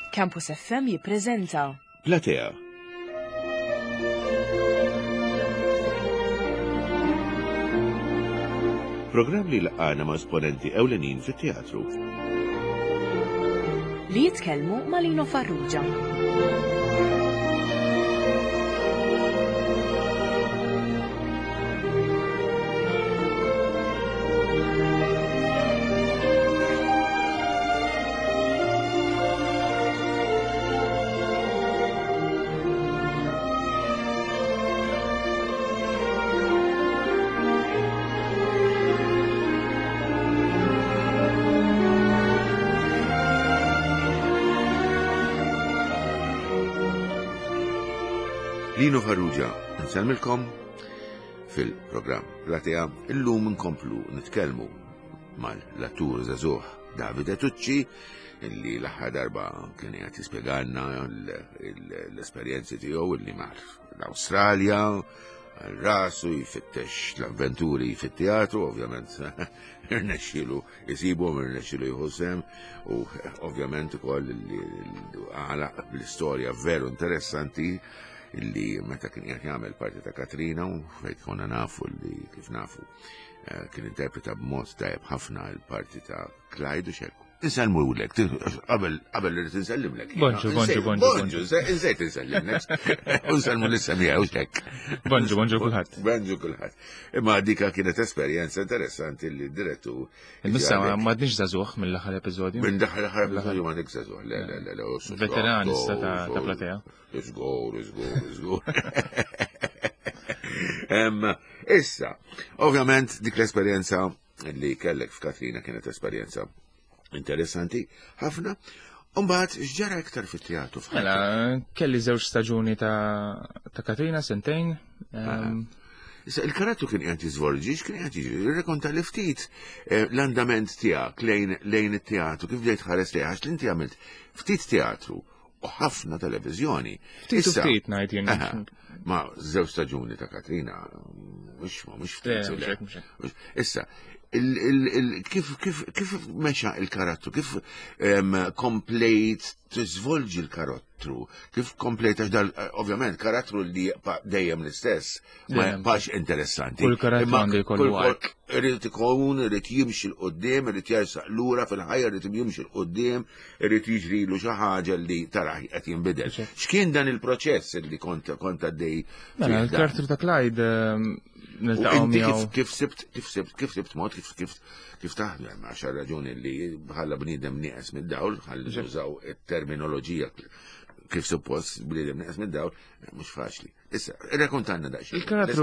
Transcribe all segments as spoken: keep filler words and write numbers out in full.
Campus F M jippreżenta Platea. Programm li laqana ma' esponenti ewlenin fit-teatru. li jitkellmu ma' Lino Farrugia. Lino Farrugia, nsalmilkom fil-programm Platea. Illum nkomplu nitkellmu mal-attur żagħżugħ Davide Tucci, illi l-aħħar darba kien qed jispjegalna l-esperjenzi tiegħu illi mar l-Awstralja, rasu jfittex l-avventuri fit-teatru, ovvjament irnexxielu jisibu, irnexxielu jieħu sem, u ovvjament ukoll li għalaq bl-istorja veru interessanti illi meta kien qed jagħmel parti ta' Katrina u fejn konna nafu li kif nafu kien interpreta b'mod tajjeb ħafna l-parti ta' Clyde u xekk. Inselmu lek, qabel qabel li tinsellimlek. Bonġu, bonġu, bonġu. Bonġu, insejt insellimlek. Unselmu l-issemija u xekk. Bonġu, bonġu kulħadd. Bonġu kulħadd. Imma dika kienet esperjenza interessanti li direttu. Missa m'għadniex żagħżugħ mill-aħħar episodju. Minn daħħal aħħar episodju ma dik żagħżugħ. Le, le, le, le. Veteran issa ta' Platea. Let's go, let's go, let's go. Issa, ovvjament dik l-esperjenza li kellek f'Katrina kienet esperjenza interessanti ħafna. Umbagħad x'ġara iktar fit-teatru. Mela, kelli żewġ staġuni ta' Katrina sentejn. Issa il-karattru kien qed jiżvolġi, x'kien qed jiġri? Irrekonta li ftit l-andament tiegħek lejn it-teatru, kif bdejt ħares lejha, għax inti għamilt ftit teatru u ħafna televiżjoni. Ftit u ftit ngħid jien. Ma żewġ staġuni ta' Katrina mhux mhux ftit. Issa, kif meċa il-karattru, kif komplejt tiżvolġi l-karattru, kif komplejt għax dal, ovvjament, karattru li dejjem l-istess, ma pax interessanti. Kull karattru għandu jkollu għark. Irrid ikun, irrid jimxi l-qoddim, irrid jersaq lura fil-ħajja, irrid jimxi l-qoddim, irrid jiġrilu xi ħaġa li taraħ qed jinbidel. X'kien dan il-proċess li kont għaddej? Mela, l-karattru ta' Clyde Kif sibt, kif sibt, kif sibt mod, kif kif kif taħdem għax raġuni li bħalla bniedem nieqes mid-dawl, ħalli nużaw it-terminoloġija kif suppost bniedem nieqes mid-dawl, mhux faċli. Issa, irrakkontanna daqs. Il-karattru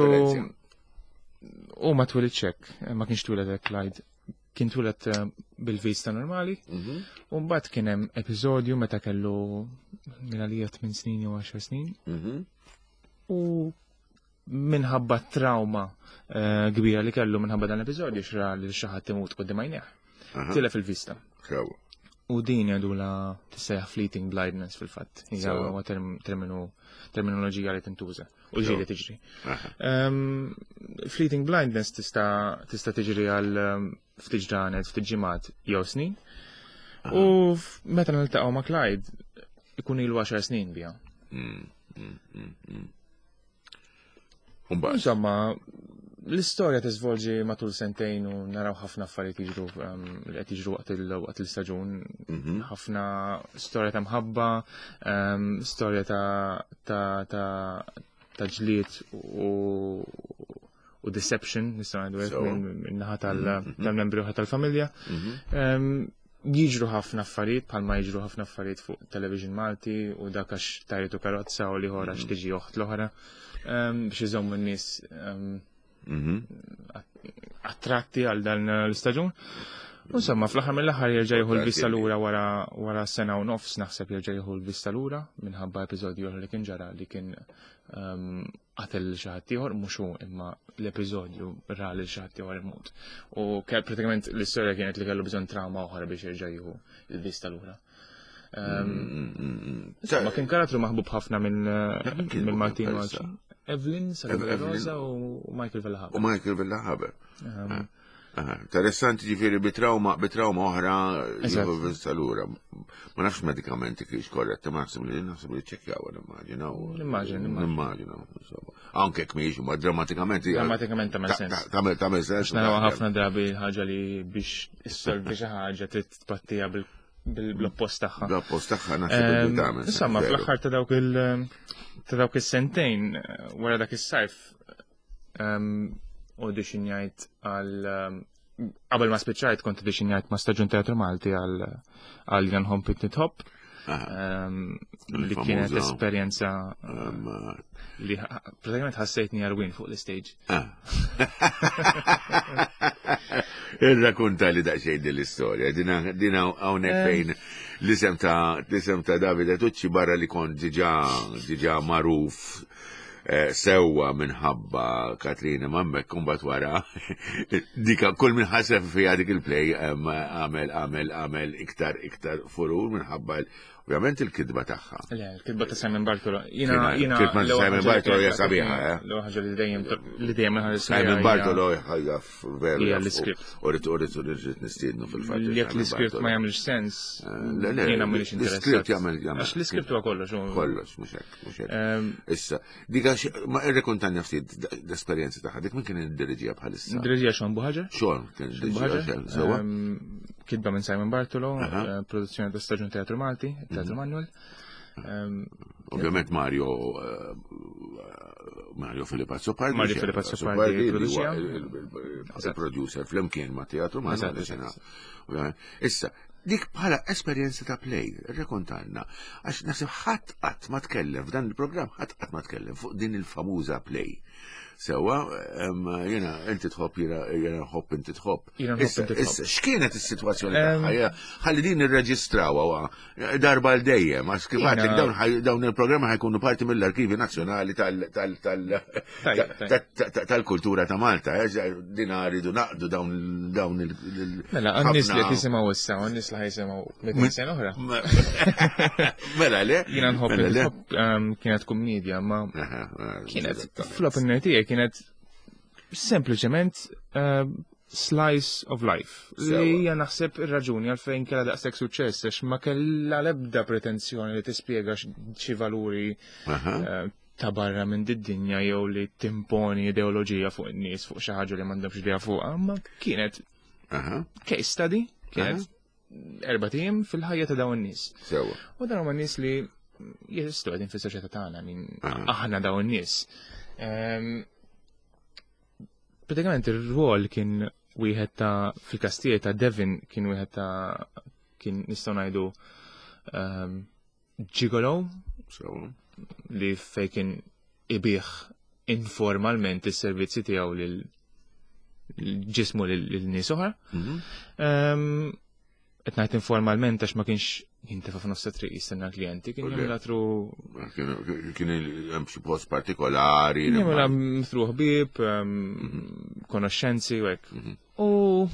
u ma twilid ċekk, ma kienx twiled Clyde. Kien twiled bil-vista normali, u mbagħad kien hemm episodju meta kellu minn għalija tmien snin jew għaxar snin. U minħabba trauma kbira li kellu minħabba dan l-episodju xra li xaħat imut qudiem għajnejh. Tilef il-vista. U din jgħidula tissejjaħ fleeting blindness fil-fatt. Hija huwa terminoloġija li tintuża u ġieli tiġri. Fleeting blindness tista' tiġri għal ftit ġranet, ftit ġimgħat jew snin. U meta niltaqgħu ma' Clyde ikun ilu għaxar snin biha. Insomma, l-istorja tiżvolġi matul sentejn u naraw ħafna affarijiet jiġru li qed jiġru waqt l-istaġun. Ħafna storja ta' mħabba, storja ta' ġlied u deception, nistgħu ngħidu hekk min-naħa tal-membri oħra tal-familja. Jiġru ħafna affarijiet bħalma jiġru ħafna affarijiet fuq television Malti u dak għax tajtu karozza u li ħora x'tiġi oħt l-oħra. Biex iżommu n-nies attratti għal dan l-istaġun. Insomma, fl-aħħar mill-aħħar jerġa' jieħu l-vista lura wara sena u nofs naħseb jerġa' jieħu l-vista lura minħabba episodju li kien ġara li kien qatel xi ħadd ieħor mhux hu imma l-episodju ra li xi ħadd ieħor imut. U pratikament l-istorja kienet li kellu bżonn trauma oħra biex jerġa' jieħu l-vista lura. Ma kien karattru maħbub ħafna minn Martin Walsh. Evelyn Salvador Rosa u Michael Villahaber. U Michael Villahaber. Interessanti ġifieri bitrauma bitrauma oħra jieħu vista-lura. Ma nafx medikamenti kienx korretti, ma naħseb li naħseb li ċekkjaw nimmaġinaw. Nimmaġin, nimmaġinaw. Anke jekk mhijiex ma drammatikament. Drammatikament tagħmel sens. Tagħmel sens. Naraw ħafna drabi ħaġa li biex issolvi xi ħaġa trid tpattija bil-oppost tagħha. Bil-oppost tagħha naħseb li tagħmel. Insomma, fl-aħħar ta' dawk il ta' dawk is-sentejn wara dak is-sajf auditionjajt għal qabel ma spiċċajt kont auditionjajt ma' Staġun Teatru Malti għal għal Jan Hom Picnic Hop li kienet esperjenza li pratikament ħassejtni għarwin fuq l-stage. Ir-rakkunta li daqsxejn din l-istorja, din hawnhekk fejn l-isem ta' l-isem ta' Davide Tucci barra li kont diġà diġà magħruf sewwa minħabba Katrina Mammek kumbat wara dika kull minn ħasef fiha dik il-play għamel għamel għamel iktar iktar furur minħabba ovvjament il-kidba tagħha. Le, il-kidba ta' Simon Bartolo. Jiena jiena kidba ta' Simon Bartolo hija sabiħa, eh. L ħaġa li dejjem li dejjem Simon Bartolo ħajja veru. Hija l-iskript. Urid urid urid nistiednu fil-fatt. Jekk l-iskript ma jagħmilx sens, jiena m'iniex interessat. L-iskript jagħmel jagħmel. Għax l-iskript huwa kollox. Kollox, mhux hekk, mhux hekk. Issa, dika ma irrekontanja ftit l-esperjenza tagħha, dik min kien iddiriġija bħalissa. Dirigija Xon Buħaġa? Xon kien iddiriġija sewwa. Kidba minn Simon Bartolo, produzzjoni ta' Staġun Teatru Malti, Teatru Manuel. Ovvjament Mario Mario Filipazzo Pardi. Mario Filipazzo Pardi il-producer fl-imkien ma' Teatru Manuel. Issa, dik bħala esperjenza ta' play, rekontanna, għax nasib ħadd qatt ma tkellem f'dan il-programm, ħadd qatt ma tkellem fuq din il-famuża play. Sewa, jena, inti tħobb, jena nħobb, inti tħobb. Issa, x'kienet is-sitwazzjoni tagħha? Ħalli din irreġistraw darba l dejjem, għax kif għadlek dawn il-programma ħajkunu parti mill-Arkivi Nazzjonali tal-Kultura ta' Malta. Dina rridu naqdu dawn il- Mela, għannis li jisimgħu issa, għannis li ħajsimgħu minn sena oħra. Mela le? Jiena nħobb kienet komedja, ma kienet fl-opinjoni tiegħek kienet sempliċement slice of life. Li hija naħseb ir-raġuni għalfejn kellha daqshekk suċċess għax ma kellha l-ebda pretenzjoni li tispjega xi valuri ta' barra minn did-dinja jew li timponi ideoloġija fuq in-nies fuq xi ħaġa li m'għandhomx idea fuqha, ma kienet case study, kienet erba' tiem fil-ħajja ta' dawn in-nies. U dawn huma nies li jistgħu qegħdin fis-soċjetà tagħna, aħna dawn in-nies. Pratikament ir-rwol kien wieħed ta' fil-kastijiet ta' Devin kien wieħed ta' kien nistgħu ngħidu gigolo li fejn kien ibih informalment is-servizzi tiegħu lil ġismu lil nies oħra. Qed ngħid informalment għax ma kienx jintefa' f'nofs triq jistenna klijenti, kien jagħmlu kien hemm xi post partikolari. Jagħmlu mifruħ ħbieb, konoxxenzi u hekk. U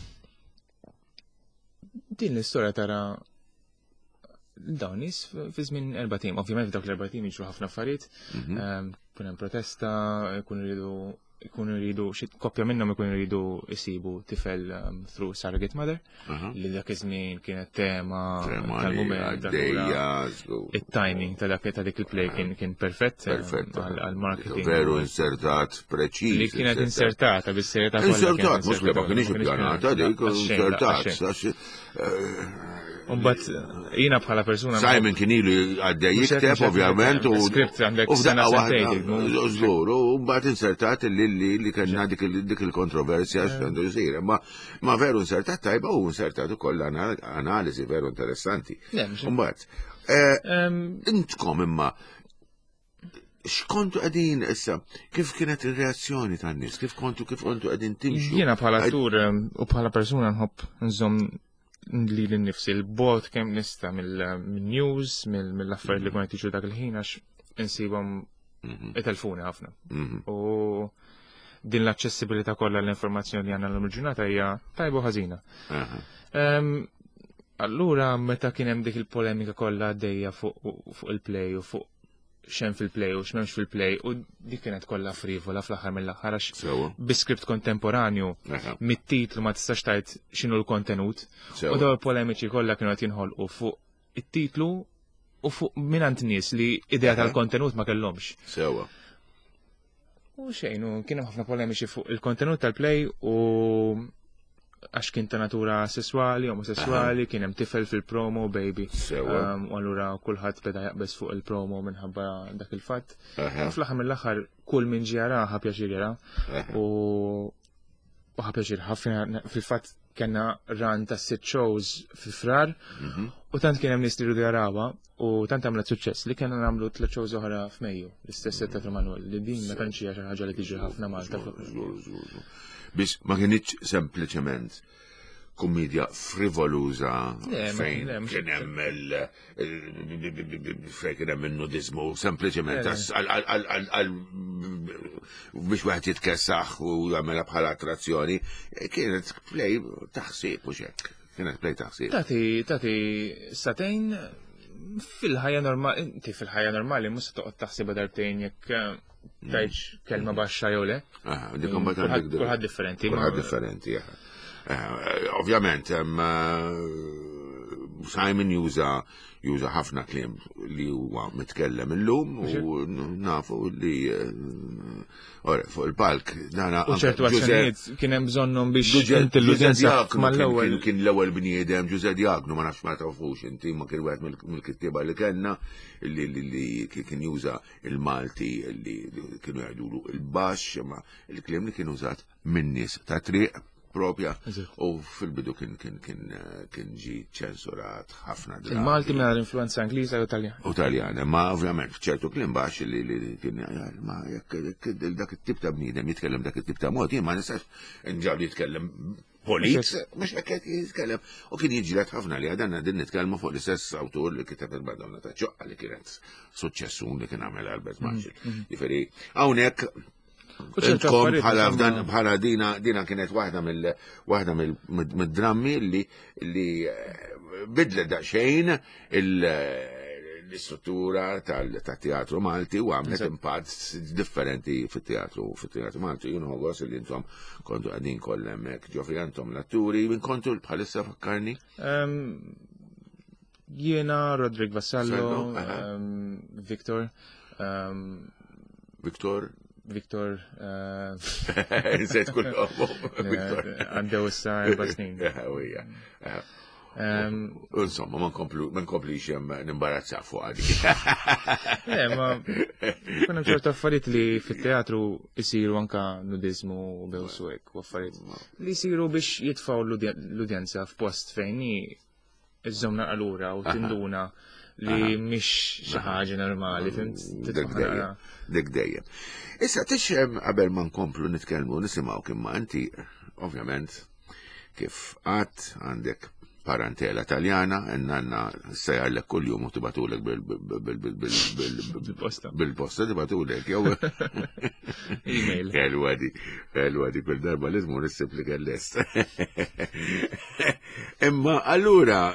din l-istorja tara dawn nies fi żmien erba' tim. Ovvjament f'dawk l-erba' tim jiġru ħafna affarijiet. Kien hemm protesta, jkunu jridu ikunu jridu xi koppja minnhom ikunu jridu isibu tifel through surrogate mother li dak iż-żmien kienet tema tal-mument it-timing ta' dak ta' dik il-play kien kien perfett għal-marketing. Veru insertat preċiż. Li kienet insertata bis-serjetà kollha. Insertat, mhux li ma kienx ippjanata, dik insertat. Umbat, jina bħala persuna. Simon kien ilu għaddej jikteb, ovvjament, u f'daqqa waħda, żgur, u mbagħad insertat li kellna dik il-kontroversja x'għandu jsir. Ma veru insertat tajba u insertat ukoll analiżi veru interessanti. Mbagħad, intkom imma x'kontu qegħdin issa, kif kienet ir-reazzjoni tan-nies, kif kontu kif kontu qegħdin timxu. Jiena bħala attur u bħala persuna nħobb nżomm li l-nifsi l-bot kem nista mill-news, mill-affarijiet li kuna tiġu dak il-ħin għax insibhom it-telfuni ħafna. U din l-aċċessibilità kollha l-informazzjoni li għandna l-ġurnata hija tajba ħażina. Allura meta kien hemm dik il-polemika kollha għaddejja fuq il-play u fuq xem fil-play u x'memx fil-play u dik kienet kollha frivola fl-aħħar mill-aħħar għax Sewa. bi-skript kontemporanju Aha. mit-titlu ma tistax tgħid x'inhu l-kontenut. Sewa. U dawn il-polemiċi kollha kienu qed jinħolqu fuq it-titlu u fuq minant nies li idea Aha. tal-kontenut ma kellhomx. Sewa. U xejn, u kien hemm ħafna polemiċi fuq il-kontenut tal-play u għax kien ta' natura sessuali, omosessuali, kien hemm tifel fil-promo, baby. Sewa. Um, u allura kulħadd beda jaqbes fuq il-promo minħabba dak il-fatt. Aha. U fl-aħħar mill-aħħar kull min ġjara ħa pjaċir jara. Aha. U u ħa pjaċir ħafna fil-fatt kellna ran ta' sitt shows fi frar u tant kien hemm nies li jridu jarawha u tant għamlet suċċess li kellna nagħmlu tliet shows oħra f'Mejju, l-istess Teatru Manwell li din ma tantx hija xi ħaġa li tiġi ħafna Malta. Żgur, żgur, żgur. Biex ma kienx sempliċement kummedja frivoluża Le, ma- fejn le, mhux kien hemm il il- fejn kien hemm in-nudizmu sempliċement Le, le. għas- għal- għal- għal- għal- għal biex wieħed jitkessaħ u jagħmelha bħala attrazzjoni, kienet play taħsib u xekk. Kienet play taħsib. Tati, tati, satejn fil-ħajja normali, inti fil-ħajja normali mhux se toqgħod taħsibha darbtejn jekk eh, tgħidx kelma baxxa jew le. Aha, dik imbagħad Kulħadd għandek- kulħadd differenti. ma- Kulħadd differenti, aha. Eh, Ovvjament, hemm, eh, Simon juża juża ħafna kliem li huwa mitkellem illum u nafu li eh, ora fuq il-palk dana U ċertu Giuseppe- azzjonijiet kien hemm bżonnhom biex Giuseppe- inti l-udjenza Giuseppe Diagno mal-ewwel. kien- Kien l-ewwel bniedem, Giuseppe Diagno ma nafx ma tafux inti ma kien wieħed mill- mill-kittieba li kellna li li li kien juża il-Malti li li kienu jgħidulu il-baxx ma il-kliem li kien użat min-nies ta' triq propja Eżatt. u fil-bidu kien kien kien eh, kien ġi ċensurat ħafna drabi. Il-Malti minn influenza Ingliża u Taljan. U Taljana, ma ovvjament ċertu klim baxx li li kien ma jekk dak it-tip ta' bniedem jitkellem dak it-tip ta' mod, jien ma nistax nġab jitkellem polit, mhux hekk qed jitkellem. U kien jiġilet ħafna li għadanna din nitkellmu fuq l-istess awtur li kiteb il-Madonna ta' ċoqqa li kienet suċċessun li kien għamel Albert Marshall. Jifieri hawnhekk U ċertu Intkom affarijiet, bħala insomma- f'dan bħala dina dina kienet waħda mill waħda mill- mid-drammi li li eh, bidlet daqsxejn il- l-istruttura tal-teatru Malti u għamlet Eżatt. impatt differenti fit-teatru fit-teatru Malti. Jien ħoggos li intom kontu għadin kollha hekk ġofi għandhom l-atturi, min kontu bħalissa fakkarni? Um, Jiena, Rodrik Vassallo, Vassallo, aha. um, Victor, um, Viktor? Victor, uh, Nżejt kullhom. Viktor. għandew issa erba' snin. Eh, u hija. Eh. Um, Insomma, ma nkomplu ma nkomplix jem nimbarazza fuq għadi. Eh, ma kuna ċertu affarijiet li fit-teatru jisiru anka nudizmu u bewsu hekk u affarijiet li jisiru biex jitfaw l-udjenza f'post fejn iż-żomna għalura u tinduna li mhix xi ħaġa normali, fimt? Dik Titfaħ dejjem. nara. Dik dejjem. Issa tixhem qabel ma nkomplu nitkellmu nisimgħu kien ma inti ovvjament kif qatt għandek parentela taljana, n-nanna sejgħallek kull jum u tibatulek Bil-posta. bil-posta tibatulek, jew. Email. Kelwa di, kelwa di kull darba li tmur issib li kell-est. Imma allura,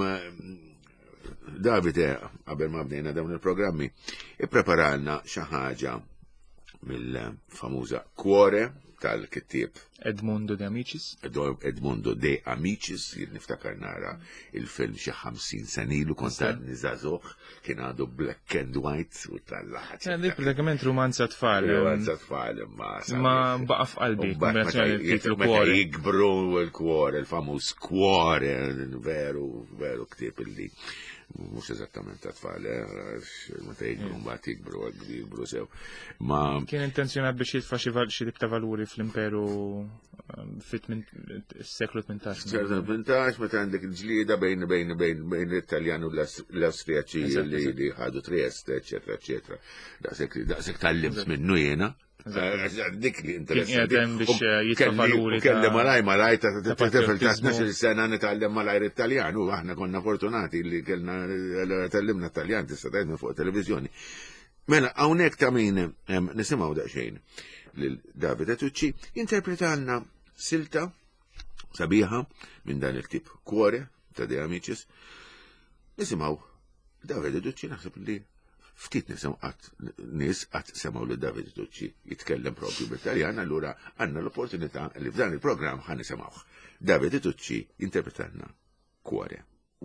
Davide, qabel ma bdejna dawn il-programmi, ippreparalna xi ħaġa mill-famuża Cuore tal-kittieb Edmundo de Amicis. Edmundo de Amicis, jir niftakar nara il-film xi ħamsin senilu konta nizazuħ, kien għadu black and white u tal-laħat. Għandi pratikament romanza tfal. Romanza tfal, ma. Ma baqa f'qalbi, kombinazzjoni il-titlu Meta Cuore. jikbru il-Cuore, il-famuż Cuore, veru, veru ktib illi mux eżattament ta' tfal, meta jikbru mbagħad jikbru jikbru sew. Ma Kien intenzjonat biex jitfa' xi val- xi tip ta' valuri fl-imperu um, fit-seklu tmintax. ċerta pintax, meta għandek il-ġlida bejn bejn bejn bejn l-Italjan u l-Austriaċi Eżatt, li eżatt. li ħadu Trieste, eccetera, eccetera. Daqshekk daqshekk tallimt minnu jiena. Dik li interessanti. Kien qiegħed hemm biex, eh, jitfa' Kelli- valuri u kelli ta' malaj malaj ta' ta' tifel ta' patriotizmu. tnax-il sena nitgħallem malajr Italjan u aħna konna fortunati li kellna tallimna Italjan tista' tgħidna fuq televiżjoni. Mela hawnhekk ta' min em, nisimgħu daqsxejn lil Davide Tucci jinterpretalna silta sabiħa minn dan il-tip Cuore ta' De Amicis. Nisimgħu Davide Tucci naħseb li ftit nisim qatt nies qatt semgħu li David Tucci jitkellem propju bit-Taljan, allura għandna l-opportunità li f'dan il-programm ħan nisimgħuh. David Tucci interpretanna Cuore.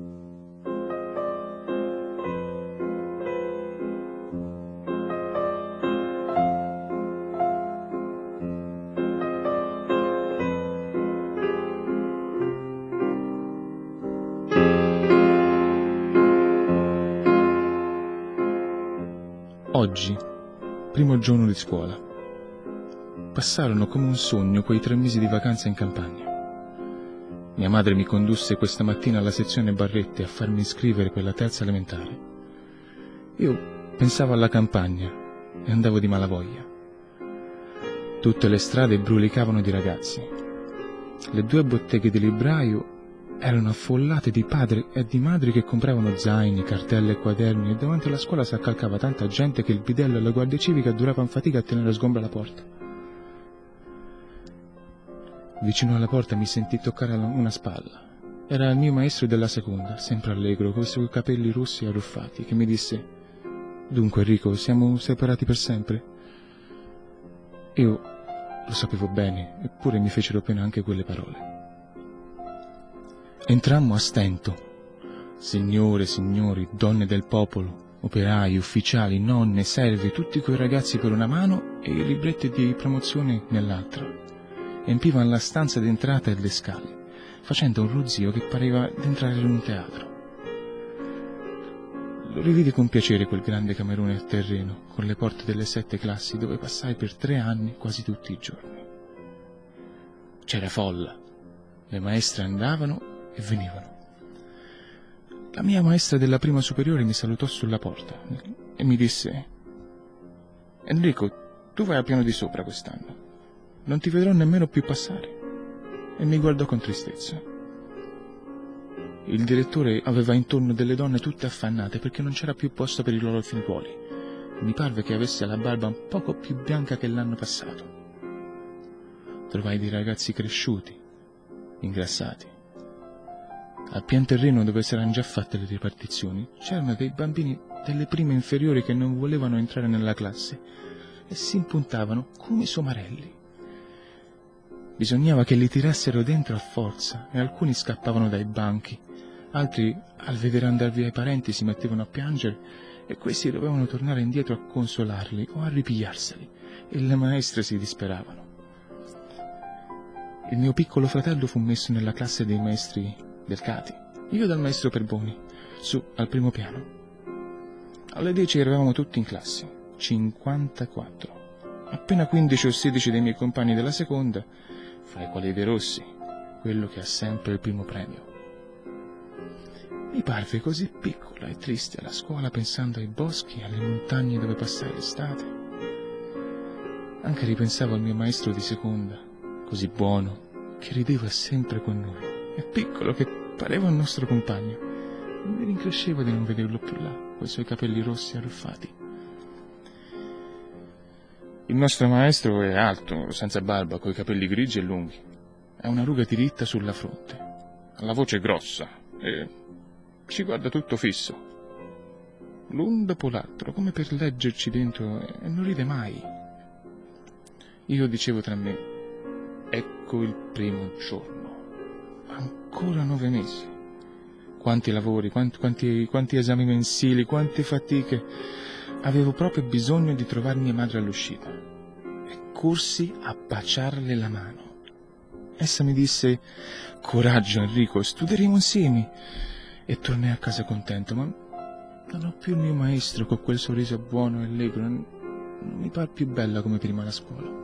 Oggi, primo giorno di scuola. Passarono come un sogno quei tre mesi di vacanza in campagna. Mia madre mi condusse questa mattina alla sezione Barrette a farmi iscrivere per la terza elementare. Io pensavo alla campagna e andavo di malavoglia. Tutte le strade brulicavano di ragazzi. Le due botteghe di libraio erano affollate di padri e di madri che compravano zaini, cartelle e quaderni, e davanti alla scuola si accalcava tanta gente che il bidello e la guardia civica duravano fatica a tenere a sgombra la porta. Vicino alla porta mi sentii toccare una spalla. Era il mio maestro della seconda, sempre allegro, con i suoi capelli rossi e arruffati, che mi disse: «Dunque, Enrico, siamo separati per sempre?» Io lo sapevo bene, eppure mi fecero pena anche quelle parole. Entrammo a stento. Signore, signori, donne del popolo, operai, ufficiali, nonne, servi, tutti quei ragazzi per una mano e i libretti di promozione nell'altra. Empivano la stanza d'entrata e le scale, facendo un ronzio che pareva d'entrare in un teatro. Lo rividi con piacere quel grande camerone a terreno, con le porte delle sette classi dove passai per tre anni quasi tutti i giorni. C'era folla, le maestre andavano e venivano. La mia maestra della prima superiore mi salutò sulla porta e mi disse: «Enrico, tu vai al piano di sopra quest'anno. Non ti vedrò nemmeno più passare». E mi guardò con tristezza. Il direttore aveva intorno delle donne tutte affannate perché non c'era più posto per i loro figliuoli. Mi parve che avesse la barba un poco più bianca che l'anno passato. Trovai dei ragazzi cresciuti, ingrassati. Al pian terreno, dove s'erano già fatte le ripartizioni, c'erano dei bambini delle prime inferiori che non volevano entrare nella classe e si impuntavano come somarelli. Bisognava che li tirassero dentro a forza e alcuni scappavano dai banchi, altri al vedere andar via i parenti si mettevano a piangere e questi dovevano tornare indietro a consolarli o a ripigliarseli e le maestre si disperavano. Il mio piccolo fratello fu messo nella classe dei maestri del Cati, io dal maestro Perboni, su al primo piano. Alle dieci eravamo tutti in classe, cinquantaquattro. Appena quindici o sedici dei miei compagni della seconda, fra i quali De Rossi, quello che ha sempre il primo premio. Mi parve così piccola e triste alla scuola pensando ai boschi e alle montagne dove passai l'estate. Anche ripensavo al mio maestro di seconda, così buono, che rideva sempre con noi. È piccolo che pareva un nostro compagno e mi rincresceva di non vederlo più là, coi suoi capelli rossi arruffati. Il nostro maestro è alto, senza barba, coi capelli grigi e lunghi. Ha una ruga diritta sulla fronte, ha la voce grossa e ci guarda tutto fisso, l'un dopo l'altro, come per leggerci dentro, e non ride mai. Io dicevo tra me: ecco il primo giorno. Ancora nove mesi. Quanti lavori, quanti, quanti, quanti esami mensili, quante fatiche. Avevo proprio bisogno di trovare mia madre all'uscita. E corsi a baciarle la mano. Essa mi disse: «Coraggio, Enrico, studieremo insieme». E tornai a casa contento, ma non ho più il mio maestro con quel sorriso buono e allegro. Non mi par più bella come prima la scuola.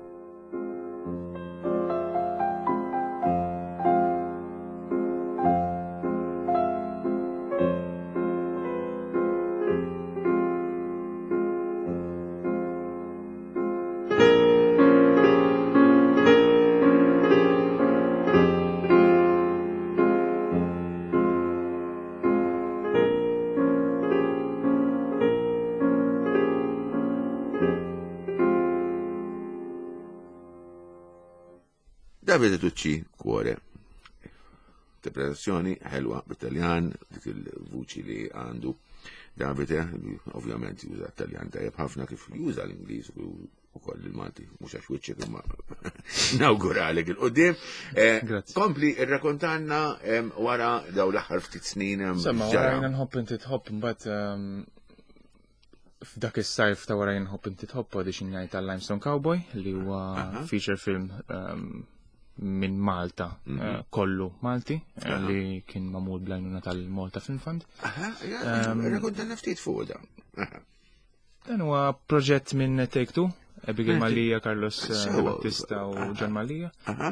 David Tucci, Cuore. Interpretazzjoni ħelwa bit-Taljan, dik il-vuċi li għandu. Davide, ovvjament juża Taljan tajjeb ħafna kif juża l-Ingliż u koll il-Malti, mhux għax wiċċek imma nawguralek il-qudiem. Kompli irrakkontanna wara daw l-aħħar ftit snin. Semma wara nħobb inti tħobb imbagħad f'dak is-sajf ta' wara nħobb inti tħobb auditionjaj tal-Limestone Cowboy li huwa feature film minn Malta, kollu Malti, li kien mamul blajnuna tal-Malta Film Fund. Rakkontanna ftit fuq da. Dan huwa proġett minn Take Two, Abigail Malija, Carlos Battista u John Malija.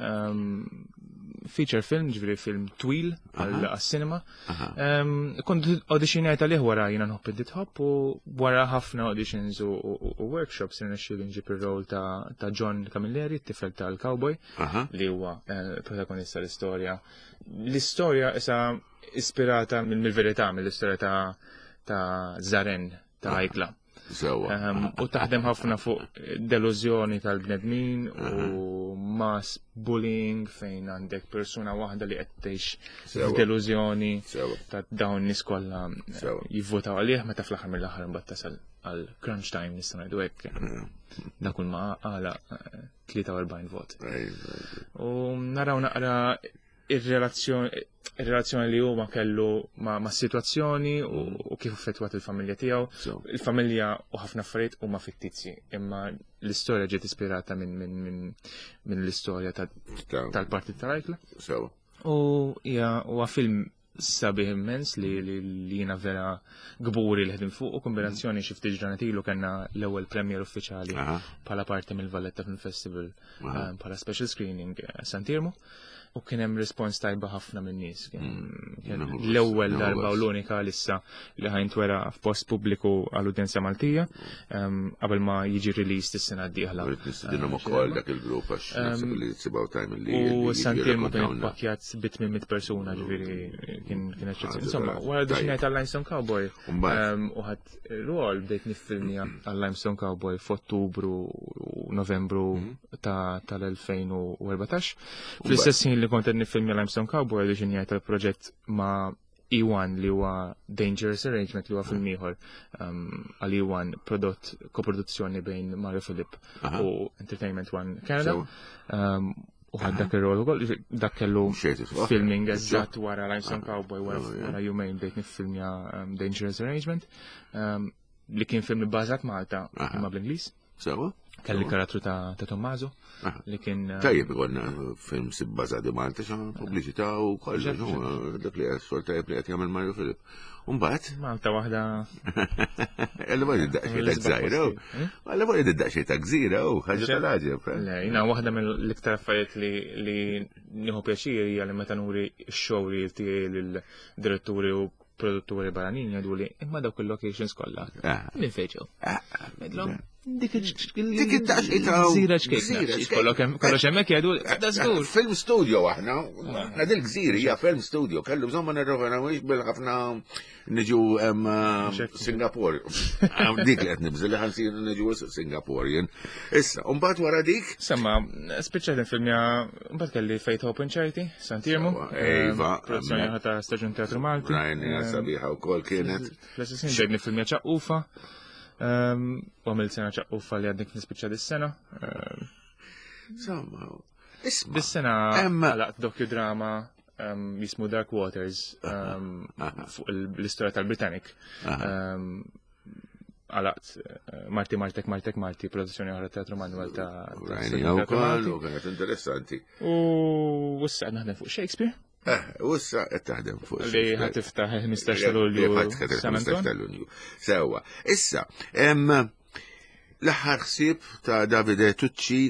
Feature film, ġviri film twil għal-cinema. Kont auditionjajt għalih wara jina nħobb id-hop u wara ħafna auditions u workshops nirnexxi nġib ir-rol ta' John Camilleri, t-tifel tal-cowboy, li huwa protagonista l-istorja. L-istorja issa ispirata mill-verità, mill-istorja ta' Zaren, ta' Ajkla. U taħdem ħafna fuq delużjoni tal-bnedmin u mass bullying fejn għandek persuna waħda li qed tgħix delużjoni ta' dawn nies kollha jivvotaw għalih meta fl-aħħar mill-aħħar imbagħad tasal għal crunch time nista' ngħidu hekk. Dak kull ma għala tlieta u erbgħin vot. U naraw naqra ir-relazzjoni li huma kellu ma' situazzjoni u kif affettwat il-familja tiegħu. Il-familja u ħafna affarijiet huma fittizji, imma l-istorja ġiet ispirata minn l-istorja tal-Partit tal-Ajkla. U huwa film sabiħ immens li jiena vera gburi li ħedim fuq u kombinazzjoni xi ftit ġranet ilu kellna l-ewwel premier uffiċjali bħala parti mill-Valletta Film Festival bħala special screening Santirmu. U kien hemm respons tajba ħafna minn nies. L-ewwel darba u l-unika lissa li ħajntwera f'post pubbliku għall-udenzja Maltija qabel ma jiġi released is-sena d-dieħla. Dinhom ukoll dak il-grupp għax naħseb li sibgħu time li. U Santirmu kien ippakjat bi tmien persuna ġifieri kien eċċezzjoni. Insomma, wara diġinajt għall-Limestone Cowboy u ħadd rol bdejt niffilmija għall-Limestone Cowboy f'Ottubru u Novembru tal-elfejn u erbatax. Fl-istess li kont qed nifilmja Limestone Cowboy li ġinjajt tal-proġett ma' E one li huwa Dangerous Arrangement li huwa film ieħor għal E one prodott koproduzzjoni bejn Mario Philip u Entertainment One Canada. U ħad dak ir-rol ukoll dak kellu filming eżatt wara Limestone Cowboy wara jumejn bdejt niffilmja Dangerous Arrangement li kien film bbażat Malta imma bl-Ingliż. Kelli karattru ta' Tommaso li kien. Tajjeb ikonna film sibbażati Malta xa pubbliċità u kollox dak li għas-sol tajjeb li qed jagħmel Mario Philip. Mbagħad Malta waħda. Ella wara id-daqsxejn ta' gżira u. Alla wara id-daqsxejn ta' gżira u ħaġa tal-għaġeb. Le, jiena waħda mill-iktar affarijiet li nieħu pjaċir hija li meta nuri x-show li tiegħi lill-diretturi u produtturi barranin jgħidu li imma dawk il-locations kollha. Min fejġew. Dik id-daqsxejn ta' gżira x'kejk. Kollox hemmhekk jgħidu that's good. Film studio aħna, aħna dil-gżira hija film studio, kellu bżonn ma nirrovenawx bil-ħafna niġu Singapore. Dik li qed nibżel li ħansir niġu Singaporean. Issa, u mbagħad wara dik. Semma, spiċċajt infilmja mbagħad kelli Fate Open Charity, Santirmu. Ejva. Produzzjoni ta' Staġun Teatru Malti. Rajni sabiħa wkoll kienet. Fl-istess ħin nifilmja ċaqqufa. U għamil sena ċaqqufa li għaddek nispiċċa dis-sena. Insomma, isma. Dis-sena għalaqt dokudrama jismu Dark Waters fuq l-istorja tal-Britannic. Għalaqt Marti Martek Martek Marti, produzzjoni oħra Teatru Manuel ta' Rajni wkoll u kienet interessanti. U wissa naħdem fuq Shakespeare. Eh, wissa qed taħdem fuq li ħatiftaħ il-ħmistax ta' Lulju. Sewwa. Issa, l-aħħar ħsieb ta' Davide Tucci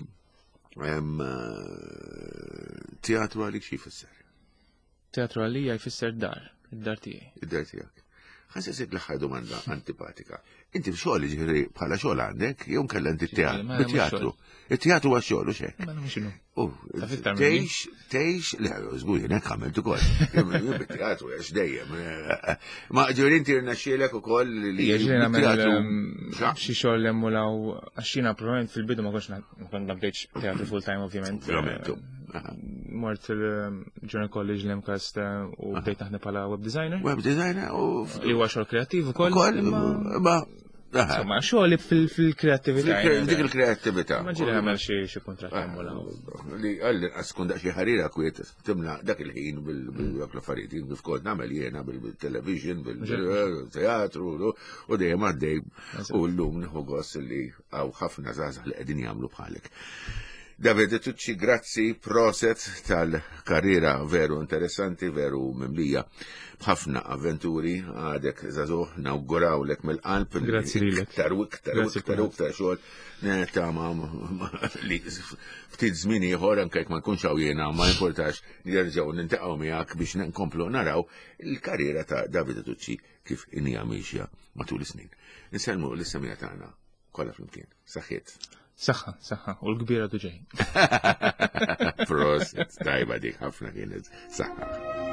teatru għalik xi jfisser? Teatru għalija jfisser dar, id-dar tiegħi. Id-dar tiegħek. Ħassesek l-aħħar domanda antipatika. Inti b'xogħol ġifieri bħala xogħol għandek jew kellha inti teatru. Il-teatru huwa xogħol u xejn. Ma nafx x'inhu. Tgħix tgħix le żgur jien hekk għamilt ukoll. Bit-teatru għax dejjem. Ma ġifieri inti rnexxielek ukoll li jiġri nagħmel xi xogħol emmulaw għax jiena probabbilment fil-bidu ma kontx kont nabdejx teatru full time ovvjament. mort il-Journal College l-Emcast u bdejt naħdem bħala web designer. Web designer u... Li huwa xogħol kreattiv ukoll. Ukoll, Insomma, xogħol fil-kreattività. Dik il-kreattività. Ma ġiri għamel xi kontratt għamula. Li għalli għaskun daqxie ħarira kwiet, timna dak il-ħin bil-għak l-affarijiet, kif kont namel jena bil-television, bil-teatru, u dejjem għaddej u l-lum nħu gost li għaw ħafna zazah li għedin jagħmlu bħalek. Davide Tucci, grazzi, proset tal-karriera veru interessanti, veru mimlija b'ħafna avventuri, għadek zazuħ nawguraw lek mill-qalb. Grazzi li lek. Iktar u iktar u iktar u iktar xogħol netama li ftit żmien ieħor anke jekk ma nkunx hawn jiena ma importax nerġgħu nintaqgħu miegħek biex nkomplu naraw il-karriera ta' Davide Tucci kif inhija mixja matul is-snin. Insellmu l-issemija tagħna kollha flimkien. Saħħiet. Saħħa, saħħa, u l-kbira tu ġej. Prosit, tajba dik ħafna kienet saħħa.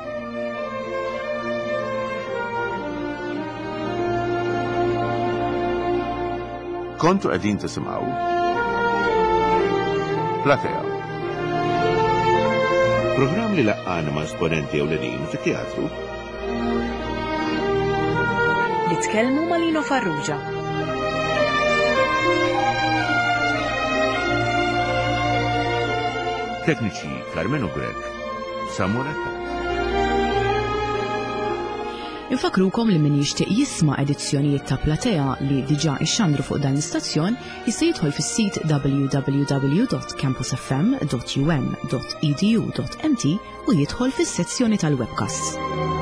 Kontu għedin tisimaw Platea. Program li laqqana ma' esponenti ewlenin fit-teatru li tkellmu ma' Lino Farrugia. Tekniċi Carmen Ugrek, Samurata. Infakrukom li min jixtieq jisma' edizzjonijiet ta' Platea li diġà ixxandru fuq dan l-istazzjon jista' jidħol fis-sit w w w dot campus f m dot u m dot e d u dot m t u jidħol fis-sezzjoni tal-webcasts.